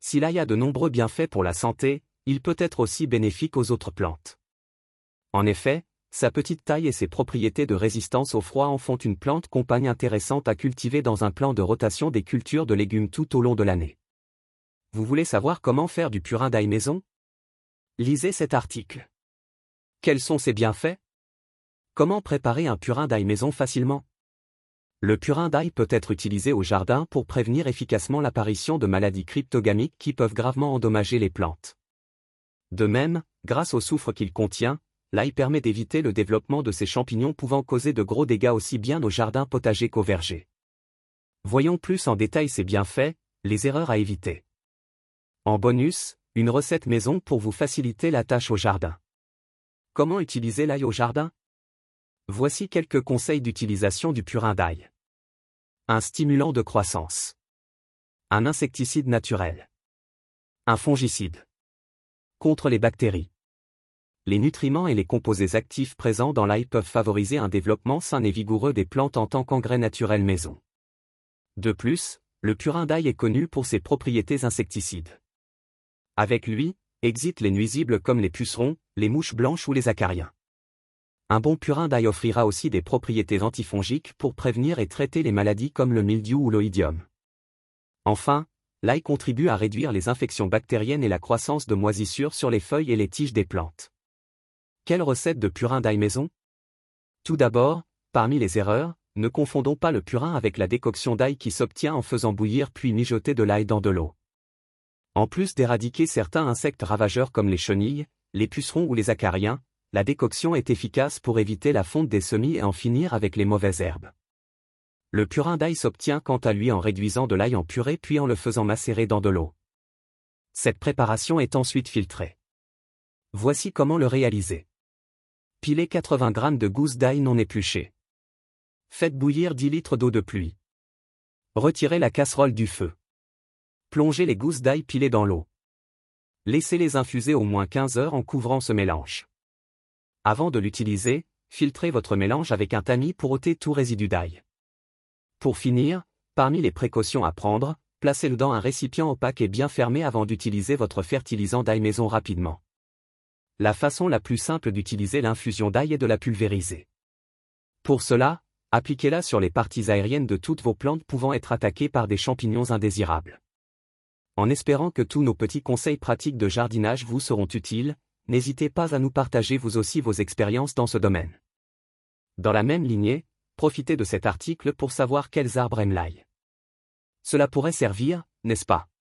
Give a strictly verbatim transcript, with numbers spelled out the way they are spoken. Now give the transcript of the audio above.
Si l'ail a de nombreux bienfaits pour la santé, il peut être aussi bénéfique aux autres plantes. En effet, sa petite taille et ses propriétés de résistance au froid en font une plante compagne intéressante à cultiver dans un plan de rotation des cultures de légumes tout au long de l'année. Vous voulez savoir comment faire du purin d'ail maison? Lisez cet article. Quels sont ses bienfaits? Comment préparer un purin d'ail maison facilement? Le purin d'ail peut être utilisé au jardin pour prévenir efficacement l'apparition de maladies cryptogamiques qui peuvent gravement endommager les plantes. De même, grâce au soufre qu'il contient, l'ail permet d'éviter le développement de ces champignons pouvant causer de gros dégâts aussi bien au jardin potager qu'au verger. Voyons plus en détail ses bienfaits, les erreurs à éviter. En bonus, une recette maison pour vous faciliter la tâche au jardin. Comment utiliser l'ail au jardin? Voici quelques conseils d'utilisation du purin d'ail. Un stimulant de croissance. Un insecticide naturel. Un fongicide. Contre les bactéries. Les nutriments et les composés actifs présents dans l'ail peuvent favoriser un développement sain et vigoureux des plantes en tant qu'engrais naturel maison. De plus, le purin d'ail est connu pour ses propriétés insecticides. Avec lui, exitent les nuisibles comme les pucerons, les mouches blanches ou les acariens. Un bon purin d'ail offrira aussi des propriétés antifongiques pour prévenir et traiter les maladies comme le mildiou ou l'oïdium. Enfin, l'ail contribue à réduire les infections bactériennes et la croissance de moisissures sur les feuilles et les tiges des plantes. Quelle recette de purin d'ail maison? Tout d'abord, parmi les erreurs, ne confondons pas le purin avec la décoction d'ail qui s'obtient en faisant bouillir puis mijoter de l'ail dans de l'eau. En plus d'éradiquer certains insectes ravageurs comme les chenilles, les pucerons ou les acariens, la décoction est efficace pour éviter la fonte des semis et en finir avec les mauvaises herbes. Le purin d'ail s'obtient quant à lui en réduisant de l'ail en purée puis en le faisant macérer dans de l'eau. Cette préparation est ensuite filtrée. Voici comment le réaliser. Pilez quatre-vingts grammes de gousses d'ail non épluchées. Faites bouillir dix litres d'eau de pluie. Retirez la casserole du feu. Plongez les gousses d'ail pilées dans l'eau. Laissez-les infuser au moins quinze heures en couvrant ce mélange. Avant de l'utiliser, filtrez votre mélange avec un tamis pour ôter tout résidu d'ail. Pour finir, parmi les précautions à prendre, placez-le dans un récipient opaque et bien fermé avant d'utiliser votre fertilisant d'ail maison rapidement. La façon la plus simple d'utiliser l'infusion d'ail est de la pulvériser. Pour cela, appliquez-la sur les parties aériennes de toutes vos plantes pouvant être attaquées par des champignons indésirables. En espérant que tous nos petits conseils pratiques de jardinage vous seront utiles, n'hésitez pas à nous partager vous aussi vos expériences dans ce domaine. Dans la même lignée, profitez de cet article pour savoir quels arbres aiment l'ail. Cela pourrait servir, n'est-ce pas?